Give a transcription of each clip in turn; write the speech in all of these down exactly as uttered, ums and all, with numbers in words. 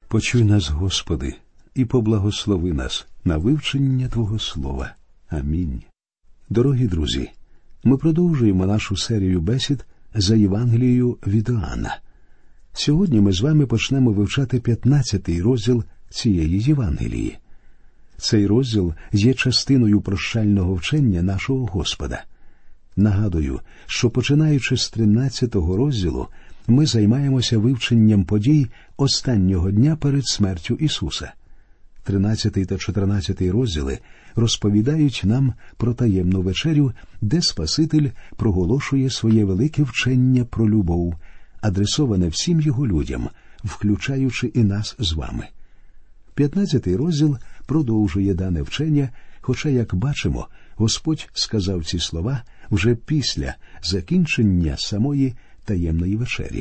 Почуй нас, Господи, і поблагослови нас на вивчення Твого Слова. Амінь. Дорогі друзі, ми продовжуємо нашу серію бесід за Євангелією від Іоанна. Сьогодні ми з вами почнемо вивчати п'ятнадцятий розділ цієї Євангелії. Цей розділ є частиною прощального вчення нашого Господа. Нагадую, що починаючи з тринадцятого розділу, ми займаємося вивченням подій останнього дня перед смертю Ісуса. тринадцятий та чотирнадцятий розділи розповідають нам про таємну вечерю, де Спаситель проголошує своє велике вчення про любов, адресоване всім його людям, включаючи і нас з вами. п'ятнадцятий розділ продовжує дане вчення, хоча, як бачимо, Господь сказав ці слова вже після закінчення самої таємної вечері.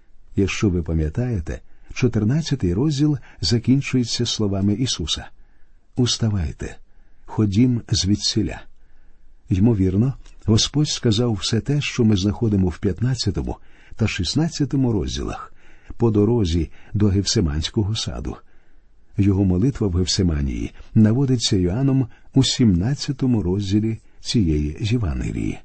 Якщо ви пам'ятаєте, чотирнадцятий розділ закінчується словами Ісуса: «Уставайте, ходім звідсіля». Ймовірно, Господь сказав все те, що ми знаходимо в п'ятнадцятому та шістнадцятому розділах по дорозі до Гефсиманського саду. Його молитва в Гефсиманії наводиться Іоанном у сімнадцятому розділі цієї Євангелії.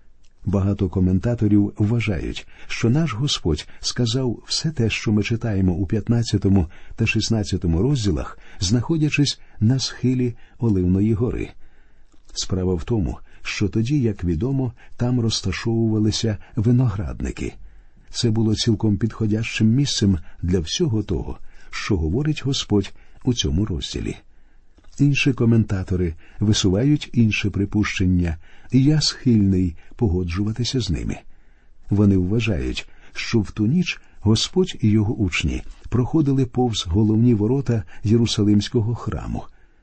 Багато коментаторів вважають, що наш Господь сказав все те, що ми читаємо у п'ятнадцятому та шістнадцятому розділах, знаходячись на схилі Оливної гори. Справа в тому, що тоді, як відомо, там розташовувалися виноградники. Це було цілком підходящим місцем для всього того, що говорить Господь у цьому розділі. Інші коментатори висувають інше припущення, і я схильний погоджуватися з ними. Вони вважають, що в ту ніч Господь і його учні проходили повз головні ворота Єрусалимського храму.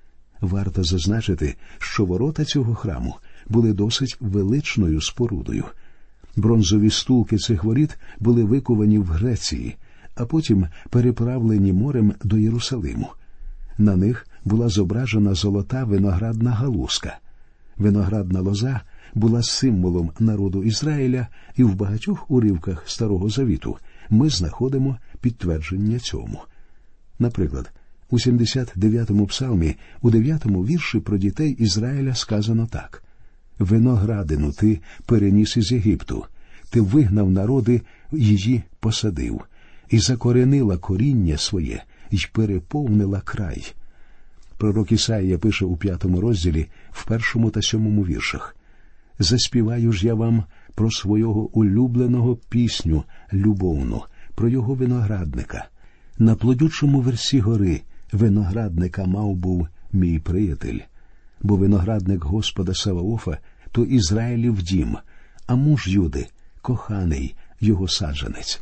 Варто зазначити, що ворота цього храму були досить величною спорудою. Бронзові стулки цих воріт були виковані в Греції, а потім переправлені морем до Єрусалиму. На них була зображена золота виноградна галузка. Виноградна лоза була символом народу Ізраїля, і в багатьох уривках Старого Завіту ми знаходимо підтвердження цьому. Наприклад, у сімдесят дев'ятому псалмі, у дев'ятому вірші про дітей Ізраїля сказано так: «Виноградину ти переніс із Єгипту, ти вигнав народи, її посадив, і закоренила коріння своє, й переповнила край». Пророк Ісаїя пише у п'ятому розділі, в першому та сьомому віршах: «Заспіваю ж я вам про свого улюбленого пісню любовну, про його виноградника. На плодючому версі гори виноградника мав був мій приятель. Бо виноградник Господа Саваофа – то Ізраїлів дім, а муж Юди – коханий його саджанець».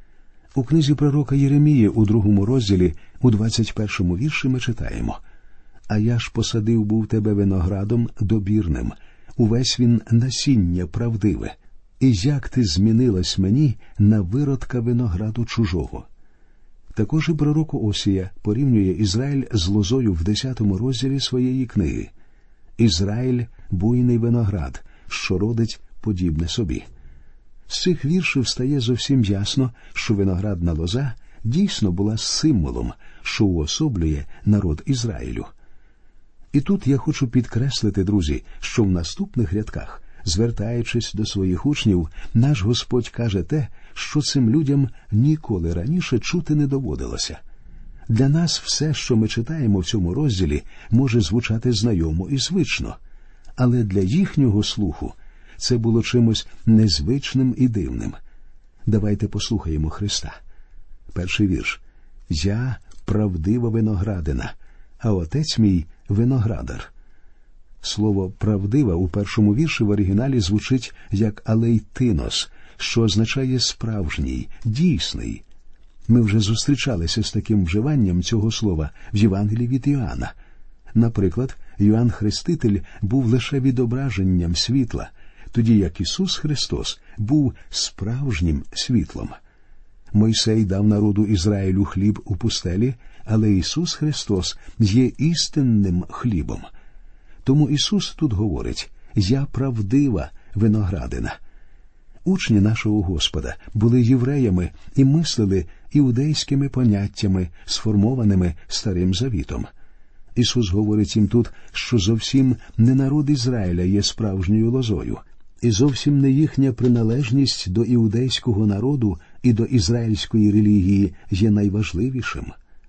У книзі пророка Єремії у другому розділі, у двадцять першому вірші ми читаємо: «А я ж посадив був тебе виноградом добірним, увесь він насіння правдиве, і як ти змінилась мені на виродка винограду чужого». Також і пророк Осія порівнює Ізраїль з лозою в десятому розділі своєї книги: «Ізраїль – буйний виноград, що родить подібне собі». З цих віршів стає зовсім ясно, що виноградна лоза дійсно була символом, що уособлює народ Ізраїлю. І тут я хочу підкреслити, друзі, що в наступних рядках, звертаючись до своїх учнів, наш Господь каже те, що цим людям ніколи раніше чути не доводилося. Для нас все, що ми читаємо в цьому розділі, може звучати знайомо і звично, але для їхнього слуху це було чимось незвичним і дивним. Давайте послухаємо Христа. Перший вірш: «Я правдива виноградина, а отець мій виноградар». Слово «правдива» у першому вірші в оригіналі звучить як «алейтинос», що означає «справжній», «дійсний». Ми вже зустрічалися з таким вживанням цього слова в Євангелії від Іоанна. Наприклад, Йоанн Хреститель був лише відображенням світла, тоді як Ісус Христос був справжнім світлом. Мойсей дав народу Ізраїлю хліб у пустелі, але Ісус Христос є істинним хлібом. Тому Ісус тут говорить: «Я правдива виноградина». Учні нашого Господа були євреями і мислили іудейськими поняттями, сформованими Старим Завітом. Ісус говорить їм тут, що зовсім не народ Ізраїля є справжньою лозою, і зовсім не їхня приналежність до іудейського народу і до ізраїльської релігії є найважливішим.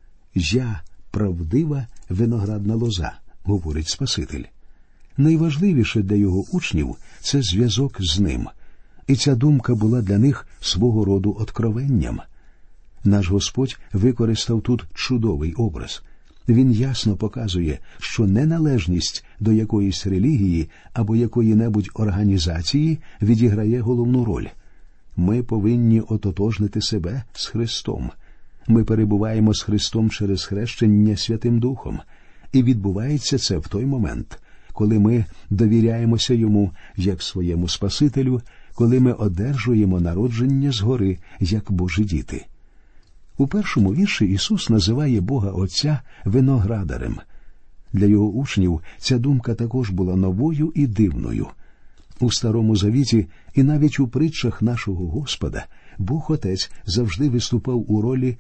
«Я – правдива виноградна лоза», – говорить Спаситель. Найважливіше для його учнів – це зв'язок з ним. І ця думка була для них свого роду откровенням. Наш Господь використав тут чудовий образ. Він ясно показує, що неналежність до якоїсь релігії або якої-небудь організації відіграє головну роль. Ми повинні ототожнити себе з Христом. Ми перебуваємо з Христом через хрещення Святим Духом. І відбувається це в той момент, коли ми довіряємося Йому як своєму Спасителю, коли ми одержуємо народження згори як Божі діти. У першому вірші Ісус називає Бога Отця виноградарем. Для його учнів ця думка також була новою і дивною. У Старому Завіті і навіть у притчах нашого Господа Бог Отець завжди виступав у ролі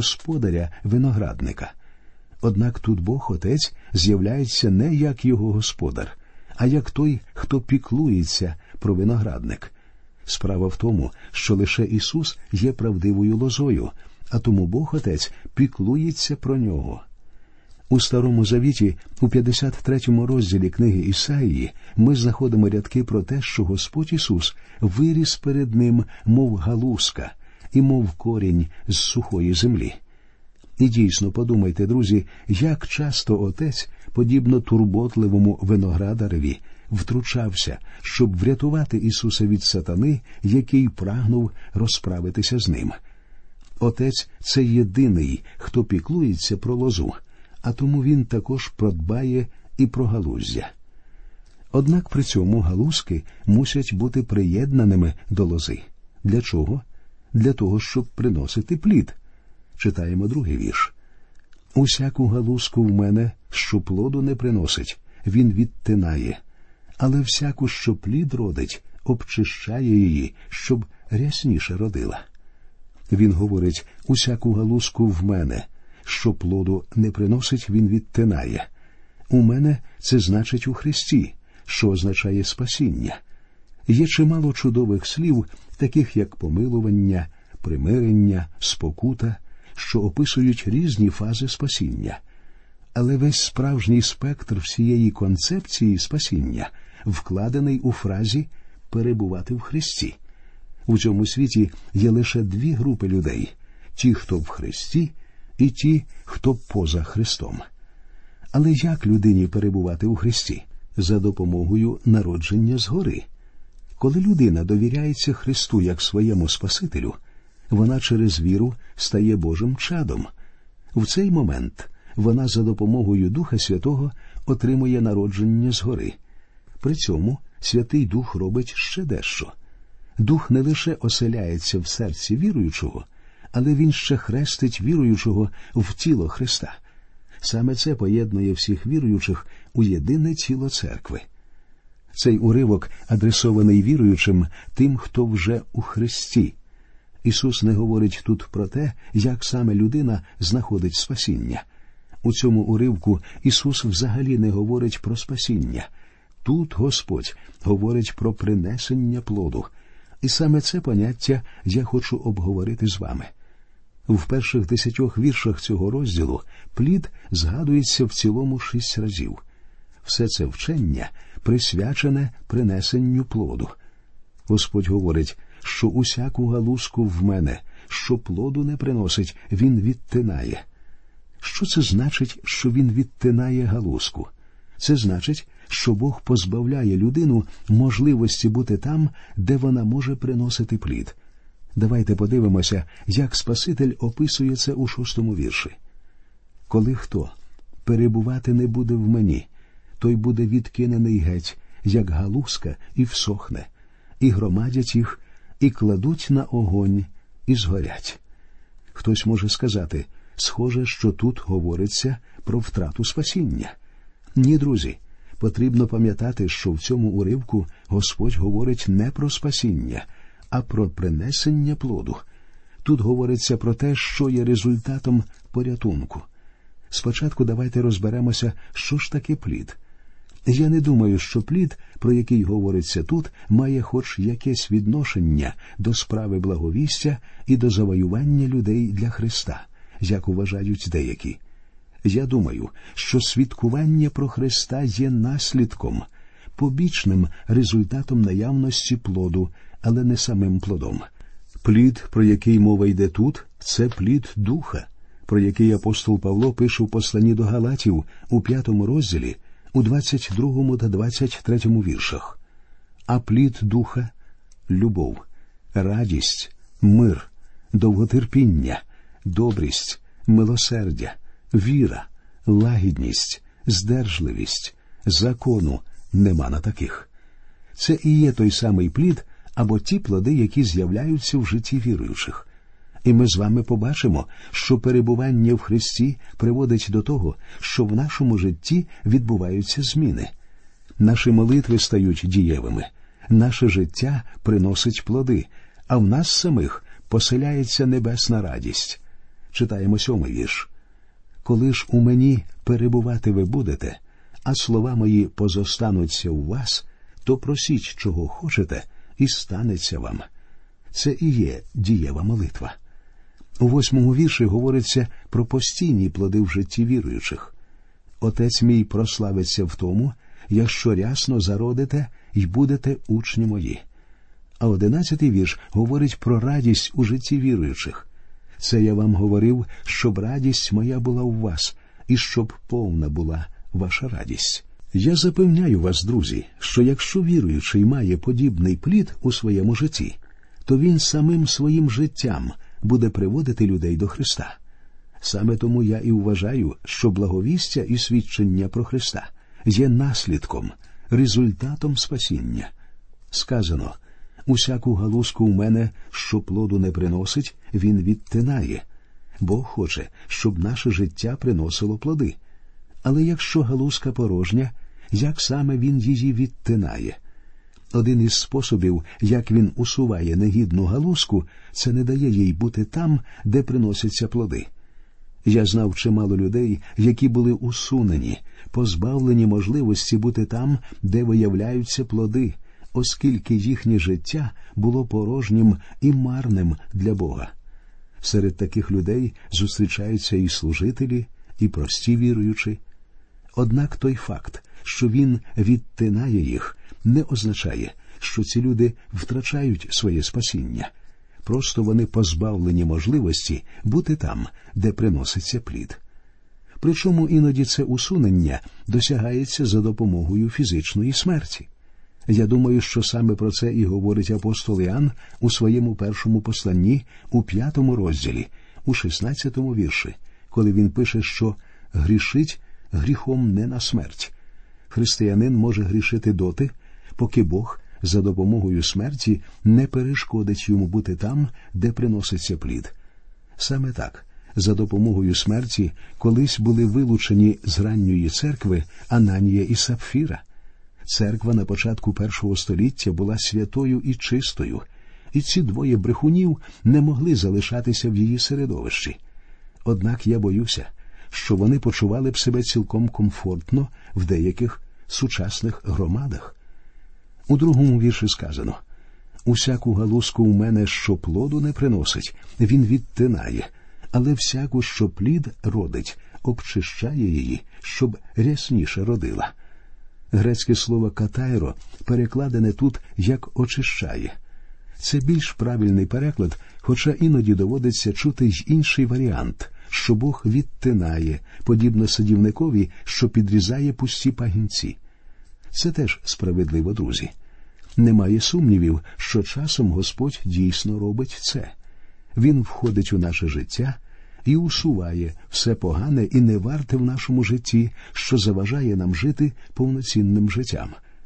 господаря-виноградника. Однак тут Бог Отець з'являється не як його господар, а як той, хто піклується про виноградник. Справа в тому, що лише Ісус є правдивою лозою, а тому Бог Отець піклується про нього. У Старому Завіті, у п'ятдесят третьому розділі книги Ісаїї, ми знаходимо рядки про те, що Господь Ісус виріс перед ним, мов галузка, і мов корінь з сухої землі. І дійсно, подумайте, друзі, як часто Отець, подібно турботливому виноградареві, втручався, щоб врятувати Ісуса від сатани, який прагнув розправитися з ним. Отець – це єдиний, хто піклується про лозу, а тому він також продбає і про галуздя. Однак при цьому галузки мусять бути приєднаними до лози. Для чого? Для того, щоб приносити плід. Читаємо другий вірш. «Усяку галузку в мене, що плоду не приносить, він відтинає, але всяку, що плід родить, обчищає її, щоб рясніше родила». Він говорить, усяку галузку в мене, що плоду не приносить, він відтинає. У мене – це значить у Христі, що означає спасіння. Є чимало чудових слів, таких як помилування, примирення, спокута, що описують різні фази спасіння. Але весь справжній спектр всієї концепції спасіння вкладений у фразі «перебувати в Христі». У цьому світі є лише дві групи людей – ті, хто в Христі, і ті, хто поза Христом. Але як людині перебувати у Христі? За допомогою народження згори. Коли людина довіряється Христу як своєму Спасителю, вона через віру стає Божим чадом. В цей момент вона за допомогою Духа Святого отримує народження згори. При цьому Святий Дух робить ще дещо. Дух не лише оселяється в серці віруючого, але він ще хрестить віруючого в тіло Христа. Саме це поєднує всіх віруючих у єдине тіло церкви. Цей уривок адресований віруючим тим, хто вже у Христі. Ісус не говорить тут про те, як саме людина знаходить спасіння. У цьому уривку Ісус взагалі не говорить про спасіння. Тут Господь говорить про принесення плоду. І саме це поняття я хочу обговорити з вами. В перших десятьох віршах цього розділу плід згадується в цілому шість разів. Все це вчення присвячене принесенню плоду. Господь говорить, що усяку галузку в мене, що плоду не приносить, він відтинає. Що це значить, що він відтинає галузку? Це значить, що Бог позбавляє людину можливості бути там, де вона може приносити плід. Давайте подивимося, як Спаситель описує це у шостому вірші. «Коли хто перебувати не буде в мені, той буде відкинений геть, як галузка, і всохне, і громадять їх, і кладуть на огонь, і згорять». Хтось може сказати, схоже, що тут говориться про втрату спасіння. Ні, друзі, потрібно пам'ятати, що в цьому уривку Господь говорить не про спасіння, а про принесення плоду. Тут говориться про те, що є результатом порятунку. Спочатку давайте розберемося, що ж таке плід. Я не думаю, що плід, про який говориться тут, має хоч якесь відношення до справи благовістя і до завоювання людей для Христа, як вважають деякі. Я думаю, що свідкування про Христа є наслідком, побічним результатом наявності плоду, але не самим плодом. Плід, про який мова йде тут, це плід Духа, про який апостол Павло пише в посланні до Галатів у п'ятому розділі, у двадцять другому та двадцять третьому віршах. А плід Духа – любов, радість, мир, довготерпіння, добрість, милосердя, віра, лагідність, здержливість. Закону нема на таких. Це і є той самий плід або ті плоди, які з'являються в житті віруючих. І ми з вами побачимо, що перебування в Христі приводить до того, що в нашому житті відбуваються зміни. Наші молитви стають дієвими, наше життя приносить плоди, а в нас самих поселяється небесна радість. Читаємо сьомий вірш. «Коли ж у мені перебувати ви будете, а слова мої позостануться у вас, то просіть, чого хочете, і станеться вам». Це і є дієва молитва. У восьмому вірші говориться про постійні плоди в житті віруючих. «Отець мій прославиться в тому, якщо рясно зародите й будете учні мої». А одинадцятий вірш говорить про радість у житті віруючих. «Це я вам говорив, щоб радість моя була у вас, і щоб повна була ваша радість». Я запевняю вас, друзі, що якщо віруючий має подібний плід у своєму житті, то він самим своїм життям буде приводити людей до Христа. Саме тому я і вважаю, що благовістя і свідчення про Христа є наслідком, результатом спасіння. Сказано: «Усяку галузку в мене, що плоду не приносить, він відтинає». Бог хоче, щоб наше життя приносило плоди. Але якщо галузка порожня, як саме він її відтинає? Один із способів, як він усуває негідну галузку, це не дає їй бути там, де приносяться плоди. Я знав чимало людей, які були усунені, позбавлені можливості бути там, де виявляються плоди, оскільки їхнє життя було порожнім і марним для Бога. Серед таких людей зустрічаються і служителі, і прості віруючі. Однак той факт, що він відтинає їх, не означає, що ці люди втрачають своє спасіння. Просто вони позбавлені можливості бути там, де приноситься плід. Причому іноді це усунення досягається за допомогою фізичної смерті. Я думаю, що саме про це і говорить апостол Іоанн у своєму першому посланні у п'ятому розділі, у шістнадцятому вірші, коли він пише, що «грішить гріхом не на смерть». Християнин може грішити доти, поки Бог за допомогою смерті не перешкодить йому бути там, де приноситься плід. Саме так, за допомогою смерті колись були вилучені з ранньої церкви Ананія і Сапфіра. Церква на початку першого століття була святою і чистою, і ці двоє брехунів не могли залишатися в її середовищі. Однак я боюся, що вони почували б себе цілком комфортно в деяких сучасних громадах. У другому вірші сказано: «Усяку галузку у мене, що плоду не приносить, він відтинає, але всяку, що плід родить, обчищає її, щоб рясніше родила». Грецьке слово «катайро» перекладене тут як «очищає». Це більш правильний переклад, хоча іноді доводиться чути й інший варіант, що Бог відтинає, подібно садівникові, що підрізає пусті пагінці. Це теж справедливо, друзі. Немає сумнівів, що часом Господь дійсно робить це. Він входить у наше життя і усуває все погане і неварте в нашому житті, що заважає нам жити повноцінним життям.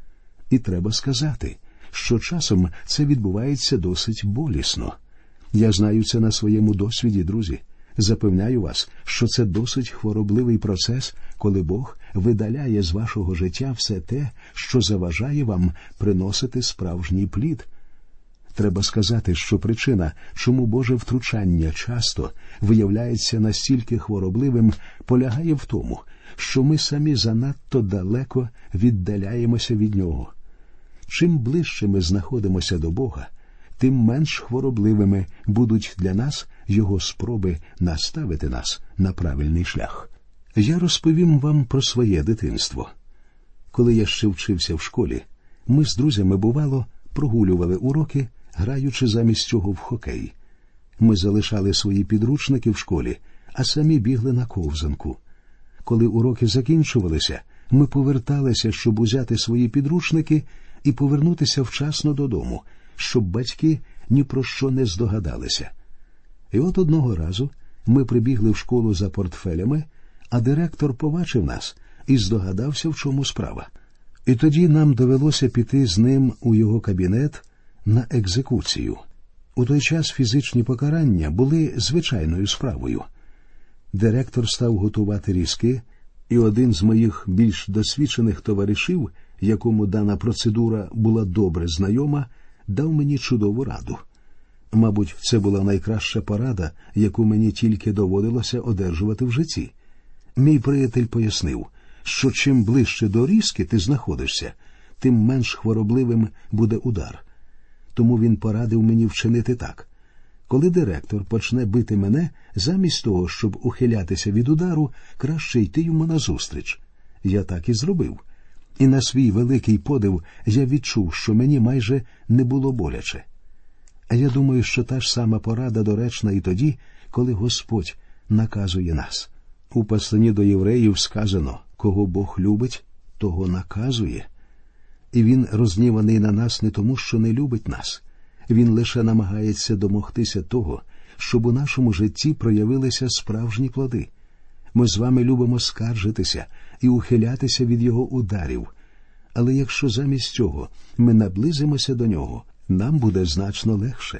І треба сказати, що часом це відбувається досить болісно. Я знаю це на своєму досвіді, друзі. Запевняю вас, що це досить хворобливий процес, коли Бог видаляє з вашого життя все те, що заважає вам приносити справжній плід. Треба сказати, що причина, чому Боже втручання часто виявляється настільки хворобливим, полягає в тому, що ми самі занадто далеко віддаляємося від Нього. Чим ближче ми знаходимося до Бога, тим менш хворобливими будуть для нас Його спроби наставити нас на правильний шлях. Я розповім вам про своє дитинство. Коли я ще вчився в школі, ми з друзями, бувало, прогулювали уроки, граючи замість цього в хокей. Ми залишали свої підручники в школі, а самі бігли на ковзанку. Коли уроки закінчувалися, ми поверталися, щоб узяти свої підручники і повернутися вчасно додому, щоб батьки ні про що не здогадалися. І от одного разу ми прибігли в школу за портфелями, а директор побачив нас і здогадався, в чому справа. І тоді нам довелося піти з ним у його кабінет на екзекуцію. У той час фізичні покарання були звичайною справою. Директор став готувати різки, і один з моїх більш досвідчених товаришів, якому дана процедура була добре знайома, дав мені чудову раду. Мабуть, це була найкраща порада, яку мені тільки доводилося одержувати в житті. Мій приятель пояснив, що чим ближче до різки ти знаходишся, тим менш хворобливим буде удар. Тому він порадив мені вчинити так. Коли директор почне бити мене, замість того, щоб ухилятися від удару, краще йти йому назустріч. Я так і зробив. І на свій великий подив я відчув, що мені майже не було боляче. А я думаю, що та ж сама порада доречна і тоді, коли Господь наказує нас. У посланні до євреїв сказано: «Кого Бог любить, того наказує». І Він розгніваний на нас не тому, що не любить нас. Він лише намагається домогтися того, щоб у нашому житті проявилися справжні плоди. Ми з вами любимо скаржитися і ухилятися від Його ударів. Але якщо замість цього ми наблизимося до Нього, нам буде значно легше.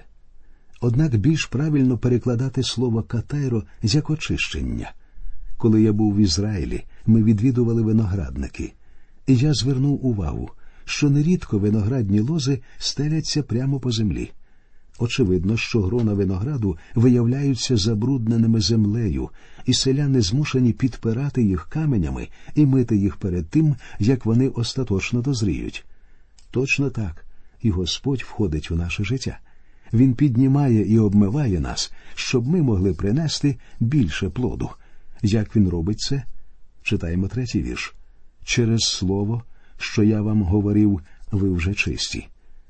Однак більш правильно перекладати слово «катайро» як очищення. Коли я був в Ізраїлі, ми відвідували виноградники. І я звернув увагу, що нерідко виноградні лози стеляться прямо по землі. Очевидно, що грона винограду виявляються забрудненими землею, і селяни змушені підпирати їх каменями і мити їх перед тим, як вони остаточно дозріють. Точно так і Господь входить у наше життя. Він піднімає і обмиває нас, щоб ми могли принести більше плоду. Як Він робить це? Читаємо третій вірш. «Через слово, що я вам говорив, ви вже чисті».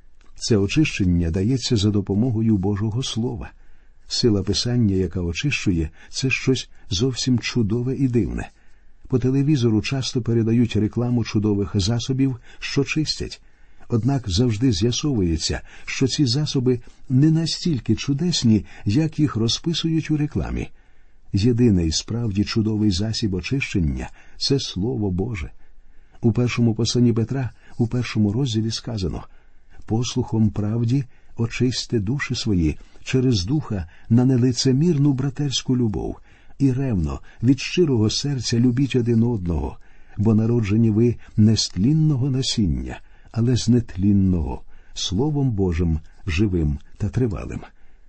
Це очищення дається за допомогою Божого Слова. Сила Писання, яка очищує, це щось зовсім чудове і дивне. По телевізору часто передають рекламу чудових засобів, що чистять. Однак завжди з'ясовується, що ці засоби не настільки чудесні, як їх розписують у рекламі. Єдиний справді чудовий засіб очищення – це Слово Боже. У першому посланні Петра, у першому розділі сказано: «Послухом правді очисьте душі свої через Духа на нелицемірну братерську любов, і ревно, від щирого серця любіть один одного, бо народжені ви не з тлінного насіння, але з нетлінного, Словом Божим, живим та тривалим».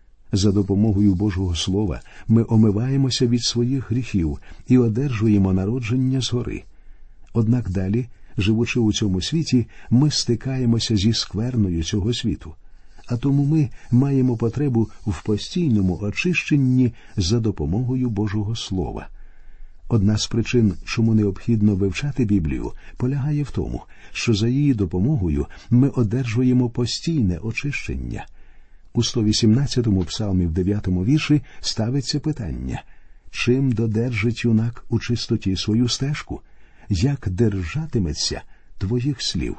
За допомогою Божого Слова ми омиваємося від своїх гріхів і одержуємо народження згори. Однак далі, живучи у цьому світі, ми стикаємося зі скверною цього світу. А тому ми маємо потребу в постійному очищенні за допомогою Божого Слова. Одна з причин, чому необхідно вивчати Біблію, полягає в тому, що за її допомогою ми одержуємо постійне очищення. У сто вісімнадцятому псалмі в дев'ятому вірші ставиться питання: «Чим додержить юнак у чистоті свою стежку? Як держатиметься твоїх слів?»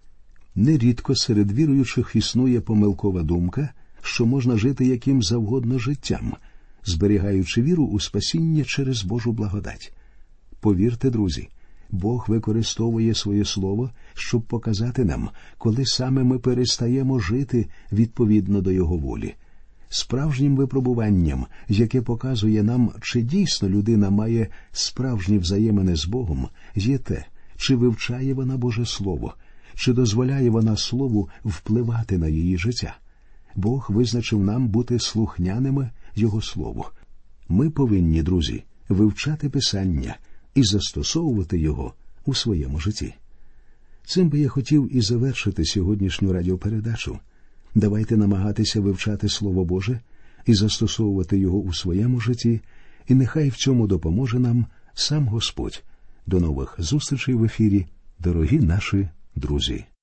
Нерідко серед віруючих існує помилкова думка, що можна жити яким завгодно життям, зберігаючи віру у спасіння через Божу благодать. Повірте, друзі, Бог використовує своє Слово, щоб показати нам, коли саме ми перестаємо жити відповідно до Його волі. Справжнім випробуванням, яке показує нам, чи дійсно людина має справжні взаємини з Богом, є те, чи вивчає вона Боже Слово, чи дозволяє вона Слову впливати на її життя. Бог визначив нам бути слухняними Його Слову. Ми повинні, друзі, вивчати Писання і застосовувати його у своєму житті. Цим би я хотів і завершити сьогоднішню радіопередачу. Давайте намагатися вивчати Слово Боже і застосовувати його у своєму житті, і нехай в цьому допоможе нам сам Господь. До нових зустрічей в ефірі, дорогі наші друзі.